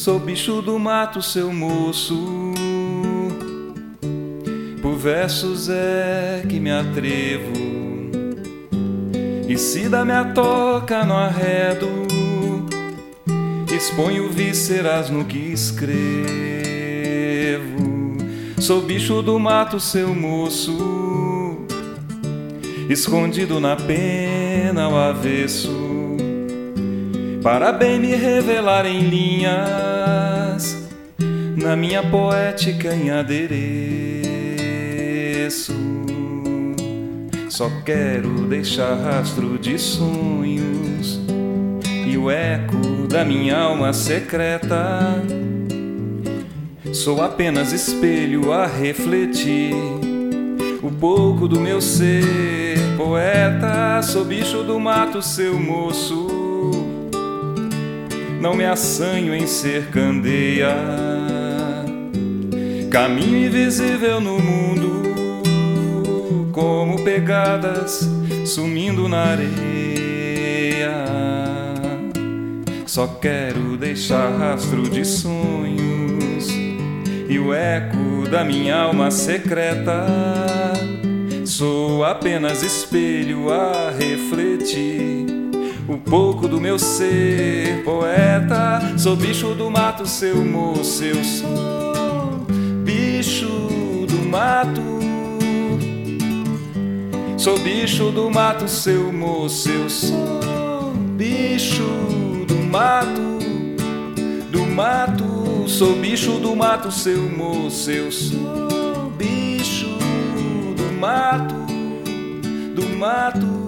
Sou bicho do mato, seu moço. Por versos é que me atrevo, e se da minha toca no arredo, exponho vísceras no que escrevo. Sou bicho do mato, seu moço, escondido na pena ao avesso, para bem me revelar em linhas, na minha poética em adereço. Só quero deixar rastro de sonhos e o eco da minha alma secreta. Sou apenas espelho a refletir o pouco do meu ser poeta. Sou bicho do mato, seu moço, não me assanho em ser candeia, caminho invisível no mundo, como pegadas sumindo na areia. Só quero deixar rastro de sonhos e o eco da minha alma secreta. Sou apenas espelho a refletir o pouco do meu ser poeta. Sou bicho do mato, seu moço, eu sou bicho do mato. Sou bicho do mato, seu moço, eu sou bicho do mato, do mato. Sou bicho do mato, seu moço, eu sou bicho do mato, do mato.